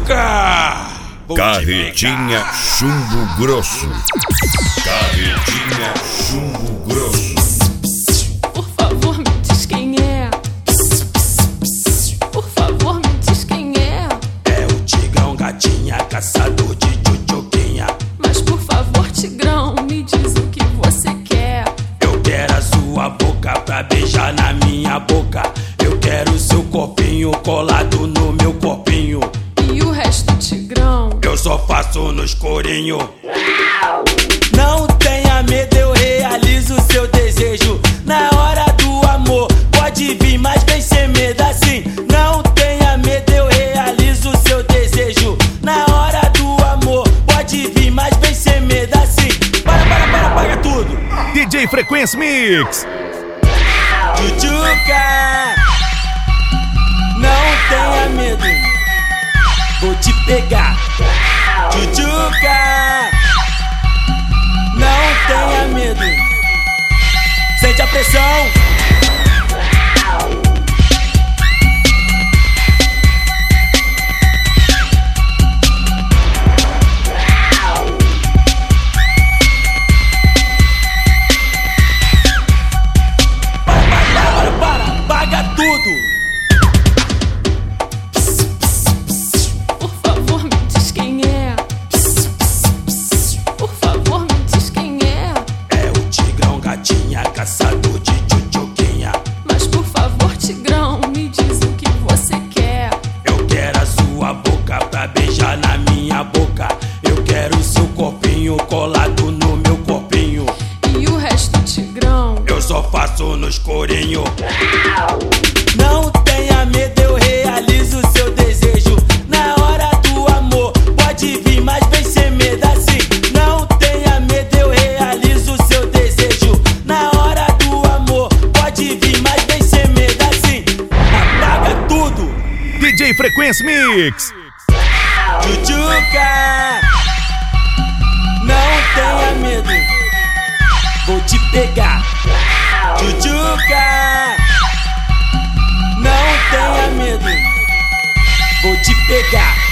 Tchutchuca! Carretinha Chumbo Grosso. Carretinha Chumbo Grosso. Por favor, me diz quem é. Por favor, me diz quem é. É o Tigrão Gatinha, caçador de tchutchuquinha. Mas por favor, Tigrão, me diz o que você quer. Eu quero a sua boca pra beijar na minha boca. Eu quero seu corpinho colado no meu corpinho. E o resto, Tigrão? Eu só faço no escurinho. Não tenha medo, eu realizo seu desejo. Na hora do amor, pode vir, mas vem sem medo assim. Não tenha medo, eu realizo seu desejo. Na hora do amor, pode vir, mas vem sem medo assim. Para tudo. DJ Frequência Mix. Tchutchuca, não tenha medo, vou te pegar. Tchutchuca, não tenha medo, sente a pressão. Paga tudo. Por favor, me diz quem é. Por favor, me diz quem é. É o Tigrão Gatinha, caçador de tchutchuquinha. Mas por favor, Tigrão, me diz o que você quer. Eu quero a sua boca pra beijar na minha boca. Eu quero seu corpinho colado no meu corpinho. E o resto, Tigrão? Eu só faço no escurinho. Não tenha medo, eu realizo seu desejo. Na hora do amor, pode vir, mas vem sem medo assim. Não tenha medo, eu realizo seu desejo. Na hora do amor, pode vir, mas vem sem medo assim. Apaga tudo. DJ Frequência Mix. Tchutchuca, não tenha medo, vou te pegar. Tchutchuca, não tenha medo, vou te pegar.